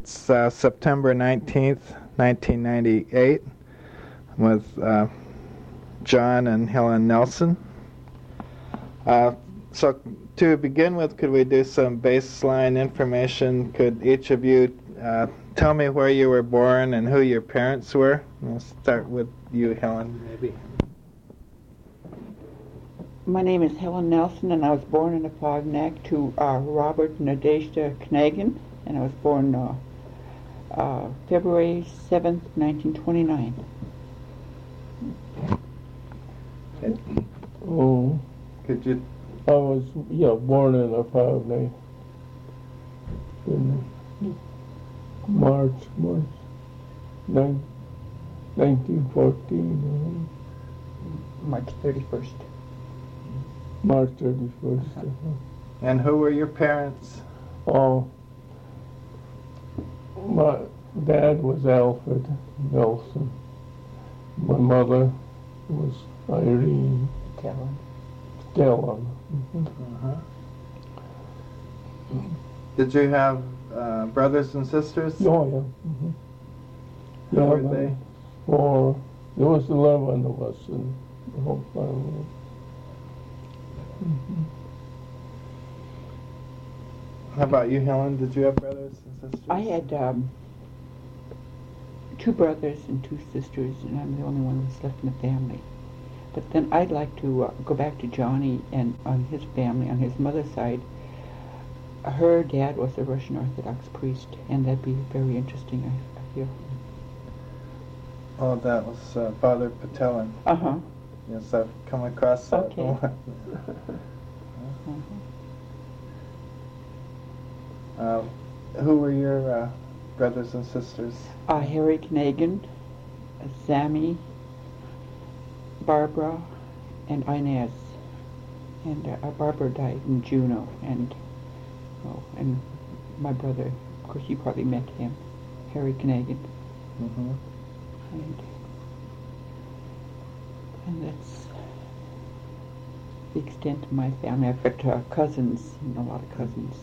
It's September 19th, 1998, with John and Helen Nelson. So to begin with, could we do some baseline information? Could each of you tell me where you were born and who your parents were? We'll start with you, Helen, maybe. My name is Helen Nelson, and I was born in Afognak to Robert and Nadezhda Knagin, and I was born February 7th, 1929. Oh, Could you? I was born in Afognak in March 1914. March 31st. March 31st. And who were your parents? Oh, my dad was Alfred Nelson. My mother was Irene Dillon. Uh-huh. Did you have brothers and sisters? Oh, yeah. Mm-hmm. Who were they? Four. There was 11 of us in the whole family. Mm-hmm. How about you, Helen? Did you have brothers and sisters? I had 2 brothers and 2 sisters, and I'm the only one that's left in the family. But then I'd like to go back to Johnny and on his family, on his mother's side. Her dad was a Russian Orthodox priest, and that'd be very interesting, I feel. Oh, that was Father Patelin. Uh-huh. Yes, I've come across that Okay. one. Who were your brothers and sisters? Harry Knagin, Sammy, Barbara, and Inez. And Barbara died in Juneau, and my brother, of course you probably met him, Harry Knagin. Mm-hmm. And that's the extent of my family. I've got cousins, a lot of cousins.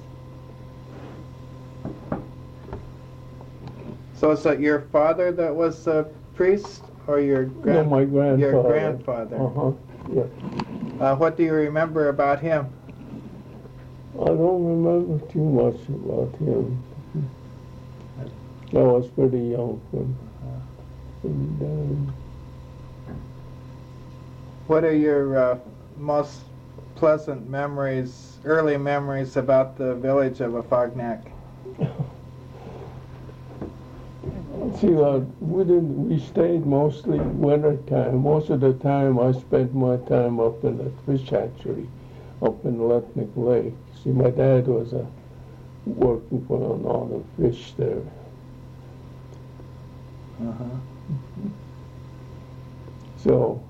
So is that your father that was a priest, or your No, my grandfather. Your grandfather. Uh-huh, yeah. What do you remember about him? I don't remember too much about him. I was pretty young when he died. What are your most pleasant memories, early memories about the village of Afognak? See, we stayed mostly winter time. Most of the time I spent my time up in the fish hatchery, up in Letnik Lake. See, my dad was working for all the fish there. Uh-huh. So,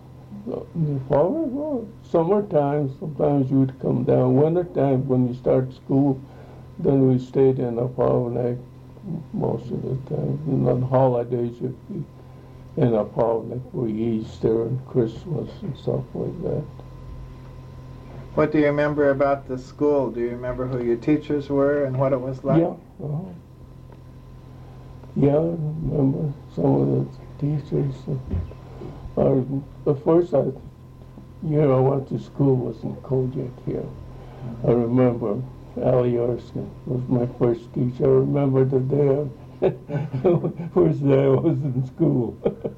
summertime, sometimes you'd come down. Wintertime, when you start school, then we stayed in Afognak most of the time. And on holidays, you'd be in Afognak for Easter and Christmas and stuff like that. What do you remember about the school? Do you remember who your teachers were and what it was like? Yeah. Uh-huh. Yeah, I remember some of the teachers. The first year I went to school was in Kojak here. I remember Ali Erskine was my first teacher. I remember the day first day I was in school.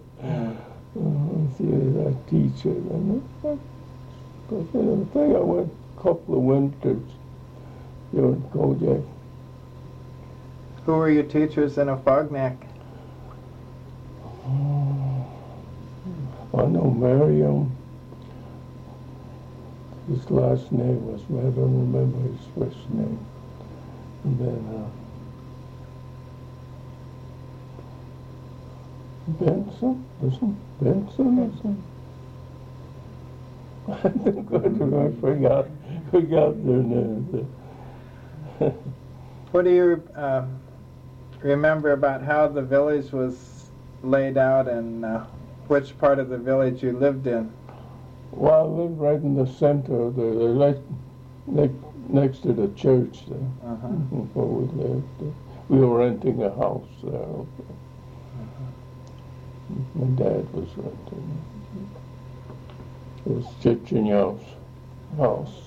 See that teacher. And I think I went a couple of winters here in Kojak. Who were your teachers in Afognak? I know Miriam. His last name was, I don't remember his first name. And then Benson? Benson or something? I forgot their names. What do you remember about how the village was laid out and which part of the village you lived in? Well, I lived right in the center of right next to the church there, where we lived. we were renting a house there. My dad was renting. It was Chichenya's house.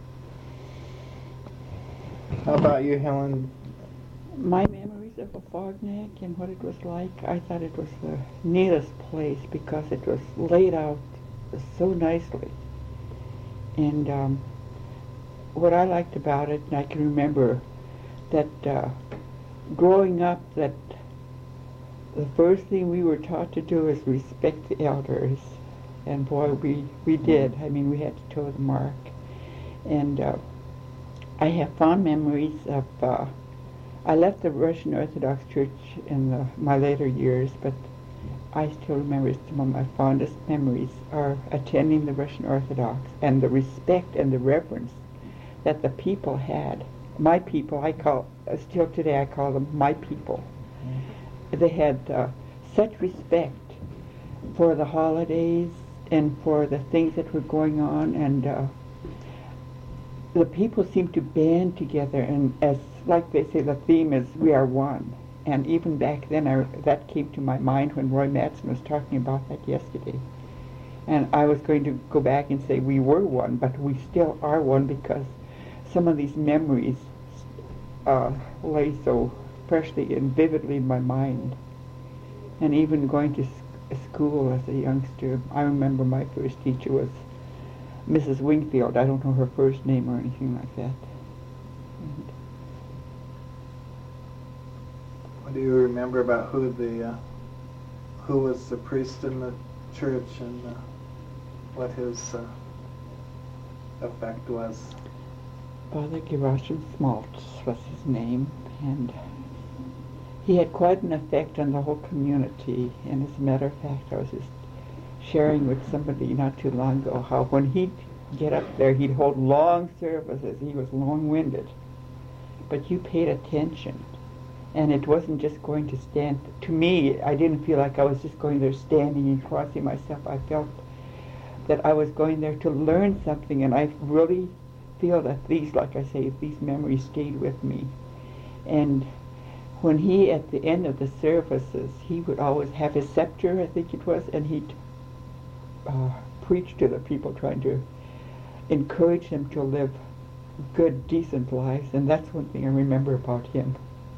How about you, Helen? My memories of Afognak and what it was like, I thought it was the neatest place because it was laid out so nicely. And what I liked about it, and I can remember that growing up, that the first thing we were taught to do is respect the elders. And boy, we did. I mean, we had to toe the mark. And I have fond memories of, I left the Russian Orthodox Church in my later years, but I still remember some of my fondest memories are attending the Russian Orthodox and the respect and the reverence that the people had. My people, still today I call them my people. They had such respect for the holidays and for the things that were going on, and the people seemed to band together, and as like they say, the theme is we are one. And even back then, that came to my mind when Roy Mattson was talking about that yesterday. And I was going to go back and say we were one, but we still are one because some of these memories lay so freshly and vividly in my mind. And even going to school as a youngster, I remember my first teacher was Mrs. Wingfield. I don't know her first name or anything like that. What do you remember about who was the priest in the church and what his effect was? Father Gerashom Smaltz was his name, and he had quite an effect on the whole community. And as a matter of fact, I was just sharing with somebody not too long ago how when he'd get up there, he'd hold long services. He was long-winded, but you paid attention. And it wasn't just going to stand. To me, I didn't feel like I was just going there standing and crossing myself. I felt that I was going there to learn something, and I really feel that these, like I say, these memories stayed with me. And when he, at the end of the services, he would always have his scepter, I think it was, and he'd preach to the people, trying to encourage them to live good, decent lives. And that's one thing I remember about him.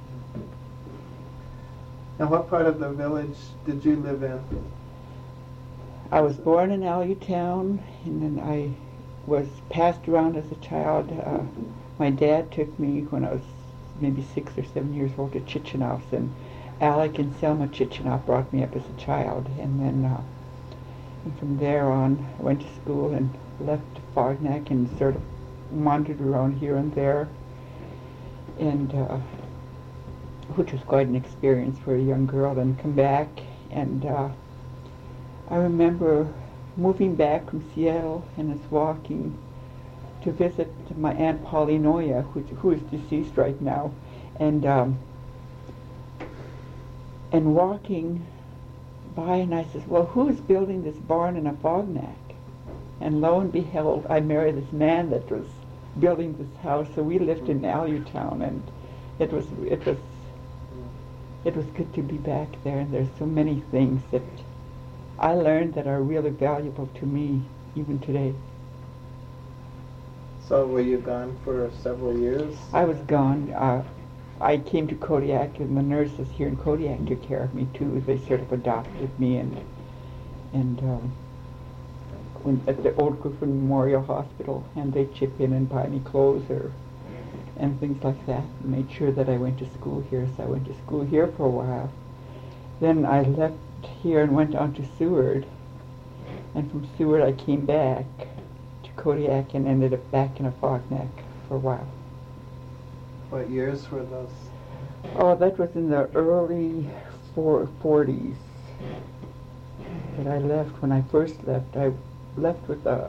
And what part of the village did you live in? I was born in Allentown, and then I was passed around as a child. My dad took me when I was maybe 6 or 7 years old to Chichenow's, and Alec and Selma Chichenow brought me up as a child. And then and from there on, I went to school and left Fognak and sort of wandered around here and there, and which was quite an experience for a young girl, and come back. And I remember moving back from Seattle and was walking to visit my Aunt Polly Noya, who is deceased right now, and walking by, and I says, well, who is building this barn in Afognak? And lo and behold, I married this man that was building this house. So we lived in Allentown, and it was good to be back there. And there's so many things that I learned that are really valuable to me even today. So were you gone for several years? I was gone. I came to Kodiak, and the nurses here in Kodiak took care of me too. They sort of adopted me, and went at the Old Griffin Memorial Hospital, and they chip in and buy me clothes and things like that. And made sure that I went to school here, so I went to school here for a while. Then I left here and went on to Seward, and from Seward I came back to Kodiak and ended up back in Afognak for a while. What years were those? Oh, that was in the early 40s that I left. When I first left, I left with the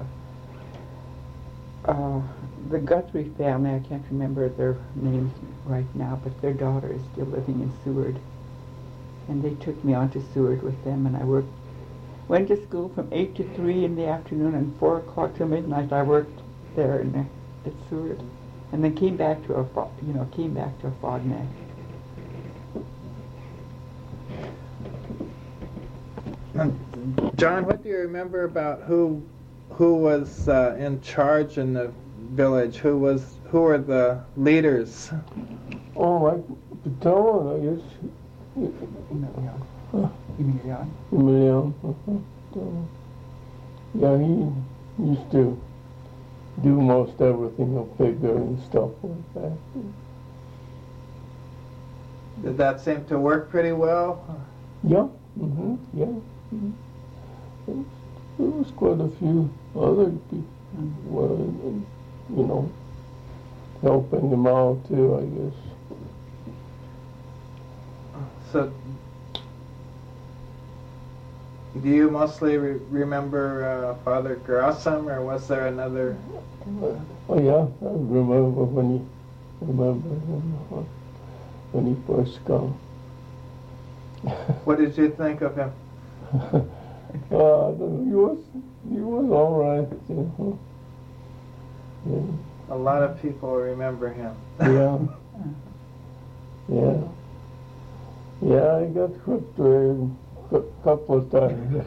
Guthrie family. I can't remember their names right now, but their daughter is still living in Seward. And they took me on to Seward with them, and I went to school from 8 to 3 in the afternoon, and 4 o'clock till midnight I worked there at Seward. And then came back to Afognak. John, what do you remember about who was in charge in the village? Who were the leaders? Oh, like Patel, I guess. Emilion. Yeah, he used to do most everything up bigger and stuff like that. Did that seem to work pretty well? Yeah, yeah. There was quite a few other people, helping them out too, I guess. So, do you mostly remember Father Grossom, or was there another? Oh yeah, I remember when he first come. What did you think of him? I don't know, he was all right. Yeah. A lot of people remember him. Yeah. Yeah, I got hooked to him a couple of times.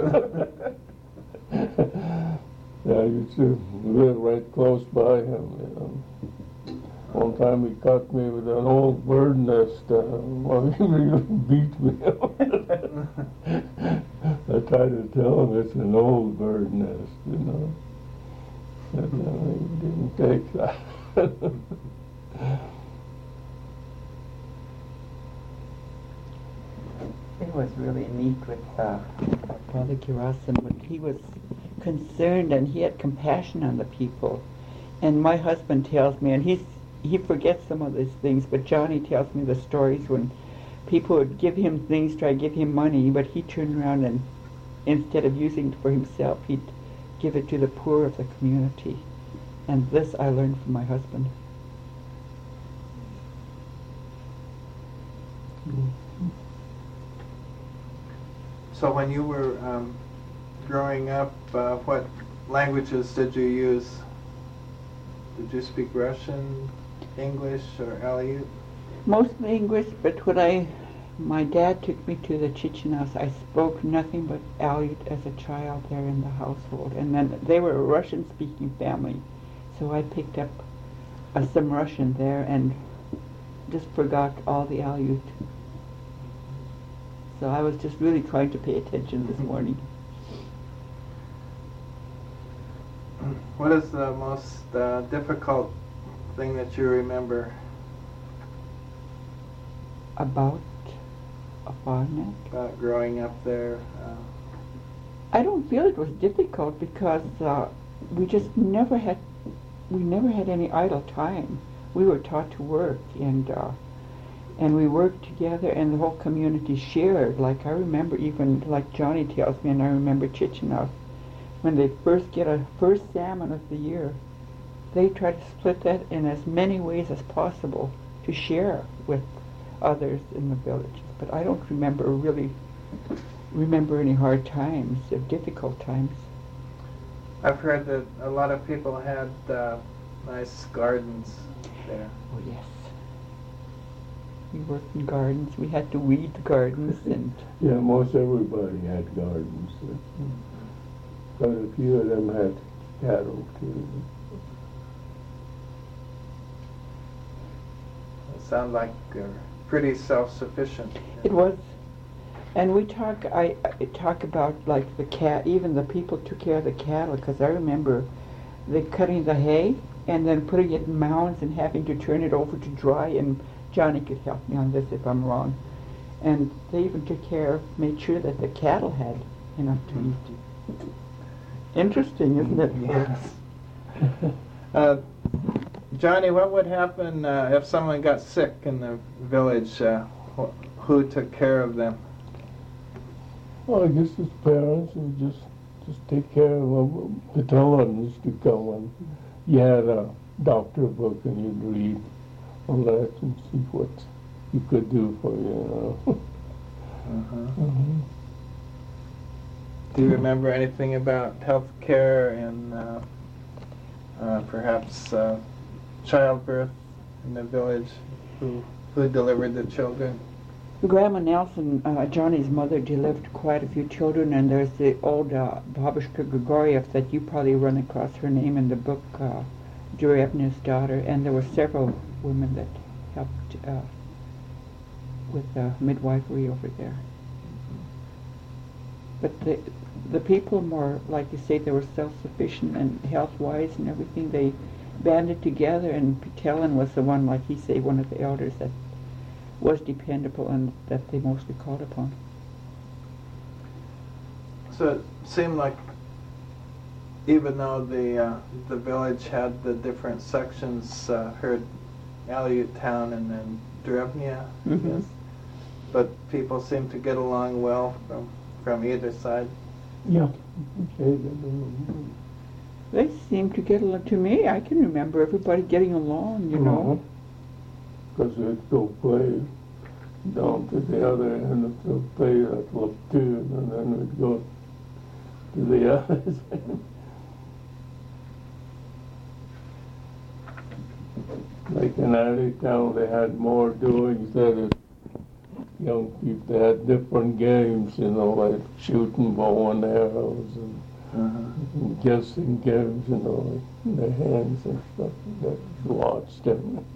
Yeah, I used to live right close by him. One time he caught me with an old bird nest. Well, he really beat me. I tried to tell him it's an old bird nest, But he didn't take that. It was really neat with Father Gerasim, but he was concerned and he had compassion on the people. And my husband tells me, and he forgets some of these things, but Johnny tells me the stories when people would give him things, try to give him money, but he turned around and instead of using it for himself, he'd give it to the poor of the community. And this I learned from my husband. So when you were growing up, what languages did you use? Did you speak Russian, English, or Aleut? Mostly English, but when my dad took me to the Chechenos, I spoke nothing but Aleut as a child there in the household. And then they were a Russian-speaking family, so I picked up some Russian there and just forgot all the Aleut. So I was just really trying to pay attention this morning. What is the most difficult thing that you remember? About Barnet? About growing up there? I don't feel it was difficult because we never had any idle time. We were taught to work, and we worked together, and the whole community shared. Like I remember, even like Johnny tells me, and I remember Chechenos, when they first get a first salmon of the year, they try to split that in as many ways as possible to share with others in the village. But I don't remember any hard times or difficult times. I've heard that a lot of people had nice gardens there. Oh yes. We worked in gardens. We had to weed the gardens and. Yeah, most everybody had gardens. Quite a few of them had cattle too. It sounds like pretty self-sufficient. It was. And I talk about like the cat, even the people took care of the cattle, because I remember they cutting the hay and then putting it in mounds and having to turn it over to dry, and Johnny could help me on this if I'm wrong. And they even made sure that the cattle had enough to eat. Interesting, isn't it? Yes. Johnny, what would happen if someone got sick in the village? Who took care of them? Well, I guess his parents would just take care of them. The Talons to come and you had a doctor book and you'd read all that and see what you could do for you. Do you remember anything about health care and perhaps childbirth in the village? Who delivered the children? Grandma Nelson, Johnny's mother, delivered quite a few children, and there's the old Babushka Grigoriev that you probably run across her name in the book, Durevna's daughter, and there were several women that helped with midwifery over there. But the people more, like you say, they were self-sufficient and health-wise and everything. They banded together, and Petelin was the one, like he say, one of the elders that was dependable and that they mostly called upon. So it seemed like even though the village had the different sections, heard Aleut Town and then Drevnia, Mm-hmm. yes, but people seemed to get along well from either side. Yeah. They seemed to get along. To me, I can remember everybody getting along, you know. Because they'd go play down to the other end of the play at Lapoon, and then we'd go to the other end. Like in Aleut Town, they had more doings that young people. They had different games, you know, like shooting bow and arrows and guessing games, you know, like in their hands and stuff. That watched them.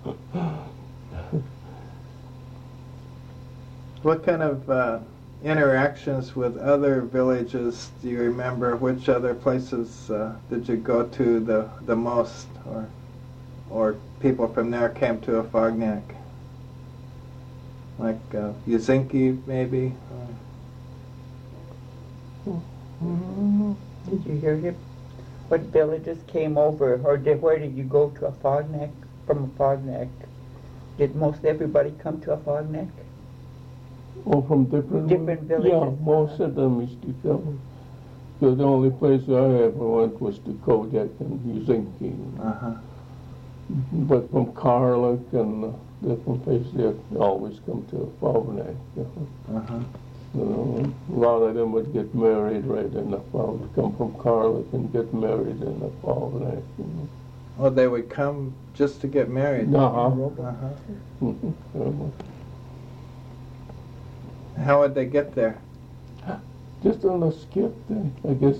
What kind of interactions with other villages do you remember? Which other places did you go to the most, or people from there came to Afognak? Like Yuzinki, maybe? Did you hear him? What villages came over, or where did you go to Afognak, from Afognak? Did most everybody come to Afognak? Or from different villages? Yeah, most of them used to come. So the only place I ever went was to Kodiak and Yuzinki. But from Karlik and different places, they always come to Afognak. You know, a lot of them would get married right in Afognak, come from Karlik and get married in Afognak. You know. Oh, they would come just to get married? How would they get there? Just on a skip then. I guess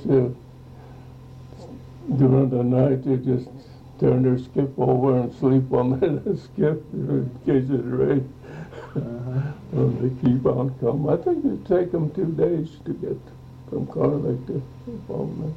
during the night they just turn their skip over and sleep on the skip in case it rains. And they keep on coming. I think it'd take them 2 days to get from Karlik to Afognak.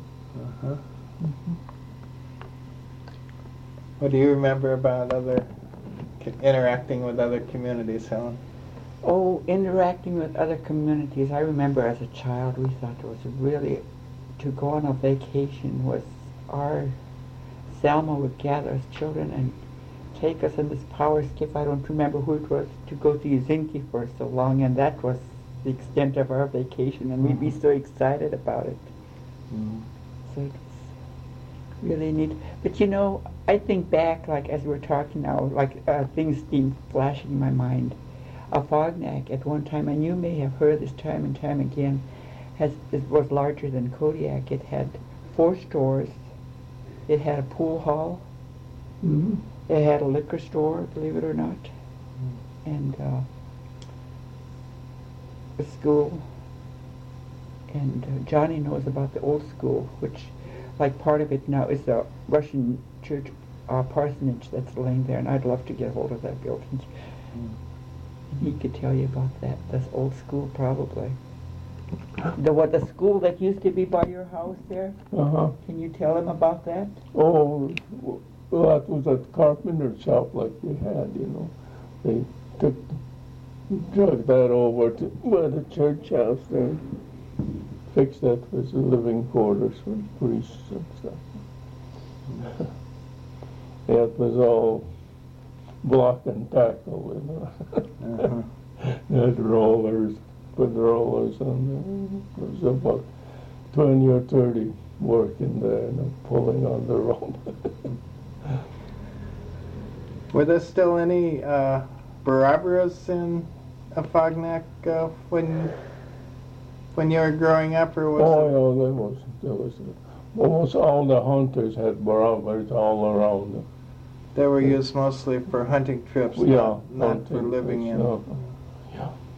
What do you remember about interacting with other communities, Helen? Oh, interacting with other communities. I remember as a child we thought it was really, to go on a vacation was Selma would gather us children and take us in this power skip. I don't remember who it was, to go to Yuzinki for so long, and that was the extent of our vacation, and we'd be so excited about it. So it was really neat. But you know, I think back, like as we're talking now, like things seem flashing in my mind. Afognak at one time, and you may have heard this time and time again, it was larger than Kodiak. It had 4 stores. It had a pool hall. It had a liquor store, believe it or not, and a school. And Johnny knows about the old school, which, like, part of it now is a Russian church parsonage that's laying there, and I'd love to get hold of that building. And he could tell you about that. This old school, probably. The school that used to be by your house there? Can you tell him about that? Oh, well, that was a carpenter shop like we had, you know. They drug that over to by the church house there. Fixed that as a living quarters for priests and stuff. Yeah, it was all block and tackle, you know. They had rollers, put rollers on there. There was about 20 or 30 working there, you know, pulling on the rope. Were there still any Barabaras in Afognak when you were growing up, or was there was almost all the hunters had Barabaras all around them. They were used mostly for hunting trips, not for living in.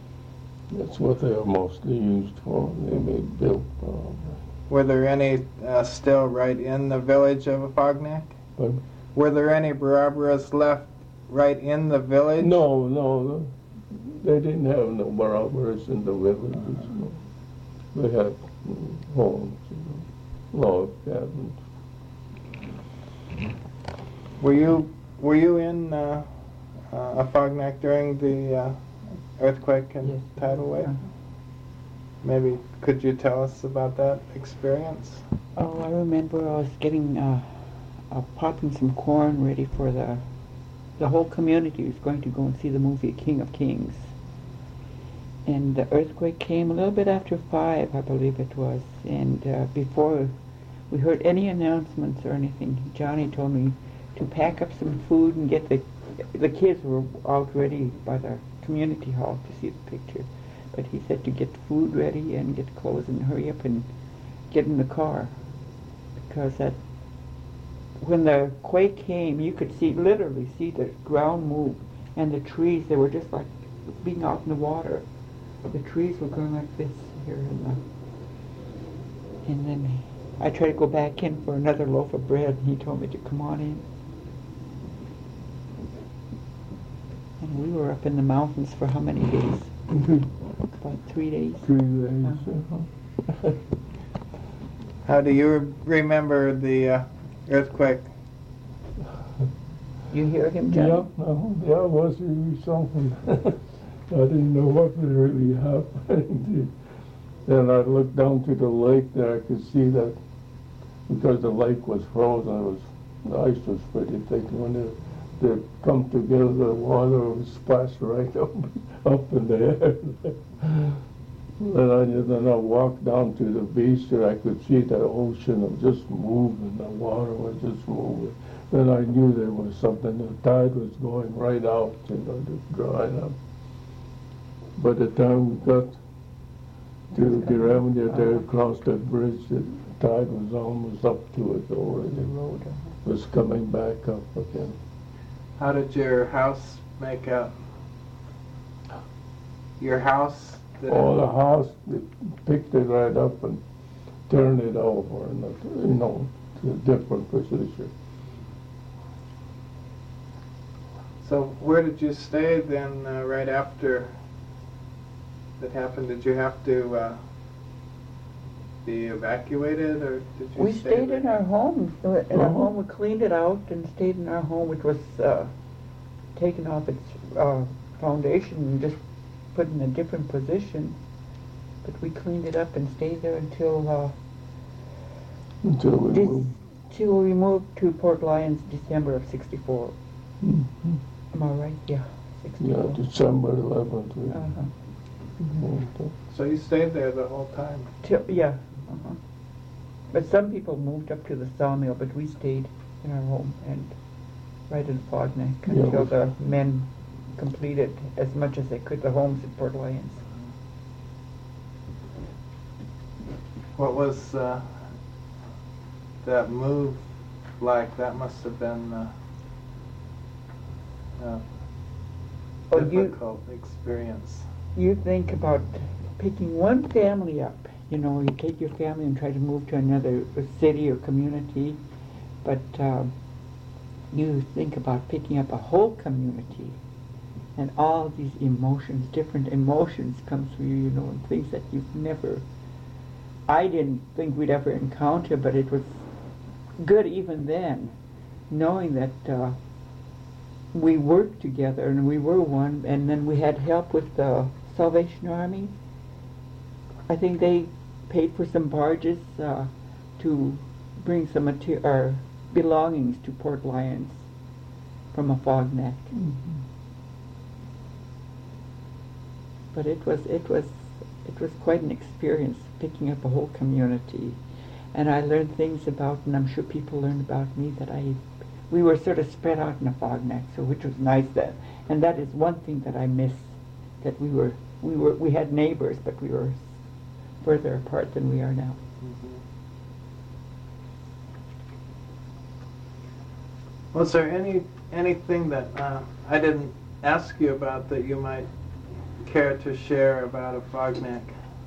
That's what they are mostly used for. They made built. Were there any still right in the village of Afognak? Pardon? Were there any Barabaras left right in the village? No, they didn't have no Barabaras in the villages. No. They had homes, log cabins. Were you in Afognak during the earthquake and Yes. tidal wave? Uh-huh. Maybe could you tell us about that experience? Oh, I remember I was getting popping some corn ready for the whole community was going to go and see the movie King of Kings. And the earthquake came a little bit after 5, I believe it was. And before we heard any announcements or anything, Johnny told me to pack up some food and get the kids were out ready by the community hall to see the picture. But he said to get food ready and get clothes and hurry up and get in the car. Because when the quake came, you could literally see the ground move, and the trees, they were just like being out in the water. The trees were going like this here, and then I tried to go back in for another loaf of bread, and he told me to come on in. And we were up in the mountains for how many days? About 3 days. 3 days. Uh-huh. How do you remember the earthquake? You hear him, Johnny? Yeah, it was really something. I didn't know what was really happening. Then I looked down to the lake there. I could see that because the lake was frozen, the ice was pretty thick. When they come together, the water was splashed right up in the air. Then I walked down to the beach there. I could see the ocean was just moving. The water was just moving. Then I knew there was something. The tide was going right out, just drying up. By the time we got to the remedy there, across that bridge, the tide was almost up to it already. The road. It was coming back up again. How did your house make out? Your house? The house, they picked it right up and turned it over, to a different position. So where did you stay then right after that happened? Did you have to be evacuated, or did you We stay stayed there? in our home. In our home, we cleaned it out and stayed in our home, which was taken off its foundation and just put in a different position. But we cleaned it up and stayed there until we moved to Port Lions, December of '64. Mm-hmm. Am I right? Yeah, 64. Yeah, December 11th. Uh-huh. So you stayed there the whole time? Yeah. Uh-huh. But some people moved up to the sawmill, but we stayed in our home and right in Fognak until the men completed as much as they could the homes at Port Lions. What was that move like? That must have been a difficult experience. You think about picking one family up. You take your family and try to move to another city or community, but you think about picking up a whole community, and all these emotions, different emotions come through you, and things that you've never, I didn't think we'd ever encounter, but it was good even then, knowing that we worked together and we were one, and then we had help with the Salvation Army. I think they paid for some barges to bring some belongings to Port Lions from Afognak. Mm-hmm. But it was quite an experience picking up a whole community, and I learned things about, and I'm sure people learned about me that we were sort of spread out in Afognak, so which was nice then, and that is one thing that I miss, that we had neighbors, but we were further apart than we are now. Mm-hmm. Was there anything that I didn't ask you about that you might care to share about a Fognac?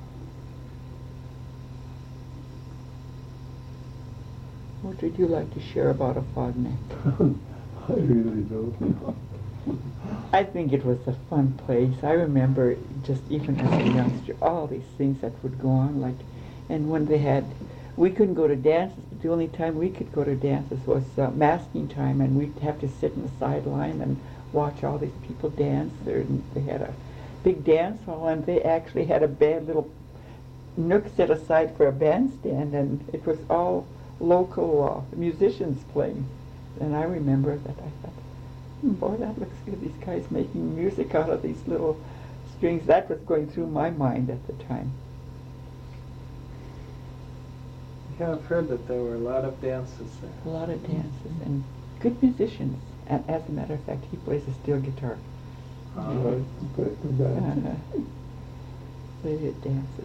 What would you like to share about a Fognac? I really don't know. I think it was a fun place. I remember just even as a youngster, all these things that would go on, like, and when they had, we couldn't go to dances, but the only time we could go to dances was masking time, and we'd have to sit in the sideline and watch all these people dance. They had a big dance hall, and they actually had a little nook set aside for a bandstand, and it was all local musicians playing. And I remember that I thought, boy, that looks good. These guys making music out of these little strings. That was going through my mind at the time. Yeah, I've heard that there were a lot of dances there. A lot of dances and good musicians. And as a matter of fact, he plays a steel guitar. Right, but the dance. They did dances.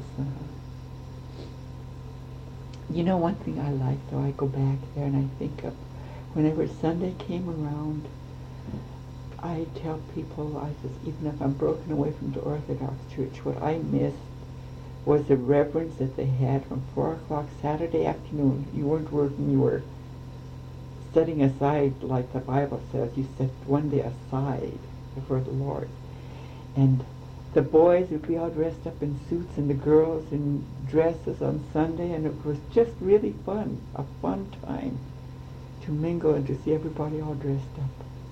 You know, one thing I like, though, I go back there and I think of whenever Sunday came around, I tell people, I says, even if I'm broken away from the Orthodox Church, what I missed was the reverence that they had from 4 o'clock Saturday afternoon. You weren't working, you were setting aside, like the Bible says, you set one day aside before the Lord. And the boys would be all dressed up in suits and the girls in dresses on Sunday, and it was just really fun, a fun time to mingle and to see everybody all dressed up.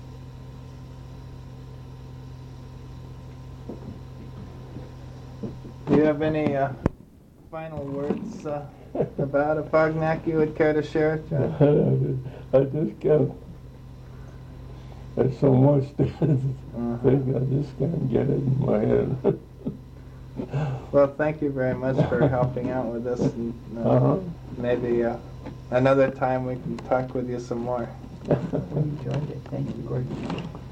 Do you have any final words about a Fognac you would care to share, John? I just can't. There's so much to think. I just can't get it in my head. Well, thank you very much for helping out with this. And, maybe another time we can talk with you some more. We enjoyed it. Thank you, Gordon.